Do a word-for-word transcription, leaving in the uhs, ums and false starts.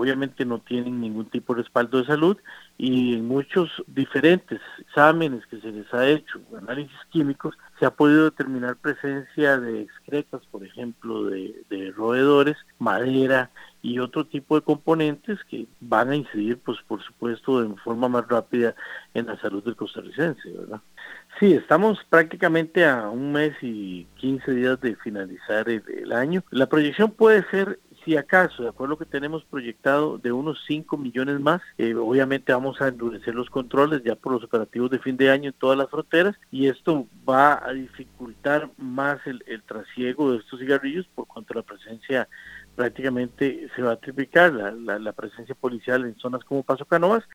obviamente no tienen ningún tipo de respaldo de salud, y en muchos diferentes exámenes que se les ha hecho, análisis químicos, se ha podido determinar presencia de excretas, por ejemplo, de, de roedores, madera y otro tipo de componentes que van a incidir, pues por supuesto, de forma más rápida en la salud del costarricense, ¿verdad? Sí, estamos prácticamente a un mes y quince días de finalizar el, el año. La proyección puede ser, si acaso, de acuerdo a lo que tenemos proyectado, de unos cinco millones más. Eh, obviamente vamos a endurecer los controles ya por los operativos de fin de año en todas las fronteras, y esto va a dificultar más el, el trasiego de estos cigarrillos por cuanto la presencia prácticamente se va a triplicar, la, la, la presencia policial en zonas como Paso Canoas,